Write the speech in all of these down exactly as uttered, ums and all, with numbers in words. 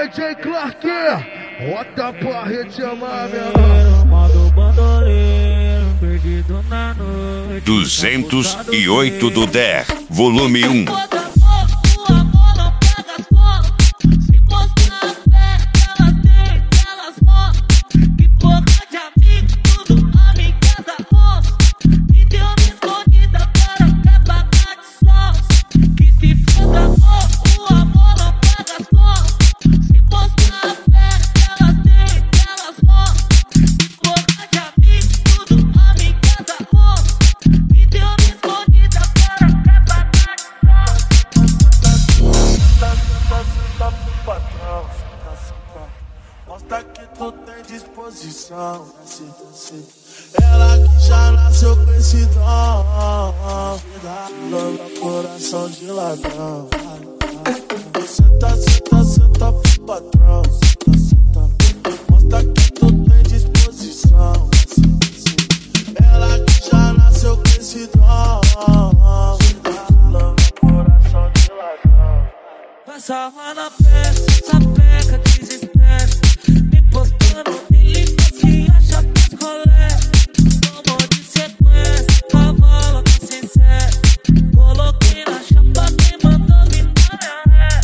Aê, J Clark, bota pra reclamar, menor. Modo bandoleiro, perdido na noite. duzentos e oito do D E R, volume um. Mostra que tu tem disposição. Ela que já nasceu com esse dom, logo coração de ladrão. Senta, senta, senta pro patrão. Senta, senta. Mostra que tu tem disposição. Ela que já nasceu com esse dom, logo coração de ladrão. Passa lá na peça, sapeca, desespera. Me postando em que acha que colé. Tomou de sequência, cavalo não sincero. Coloquei na chapa, quem mandou vitória é.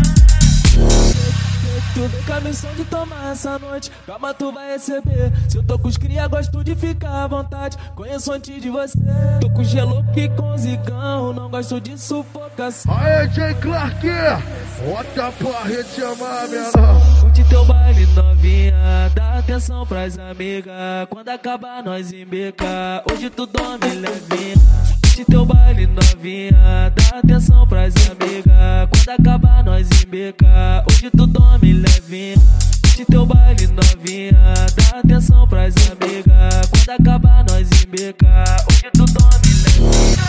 Tu vem com a missão de tomar essa noite, calma tu vai receber. Se eu tô com os cria, gosto de ficar à vontade. Conheço antes de você. Tô com gelo que com zigão, não gosto de sufocação. Aê, J Clark, bota pra reclamar, menor. Curte teu baile novinha, dá atenção pras amigas. Quando acabar nós embeca, hoje tu dorme levinha. Curte teu baile novinha, dá atenção pras amigas. Quando acabar nós embeca, hoje tu dorme levinha. Curte teu baile novinha, dá atenção pras amigas. Quando acabar nós embeca, hoje tu dorme levinha.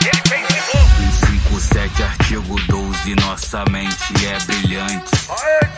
Artigo doze, nossa mente é brilhante. Aê,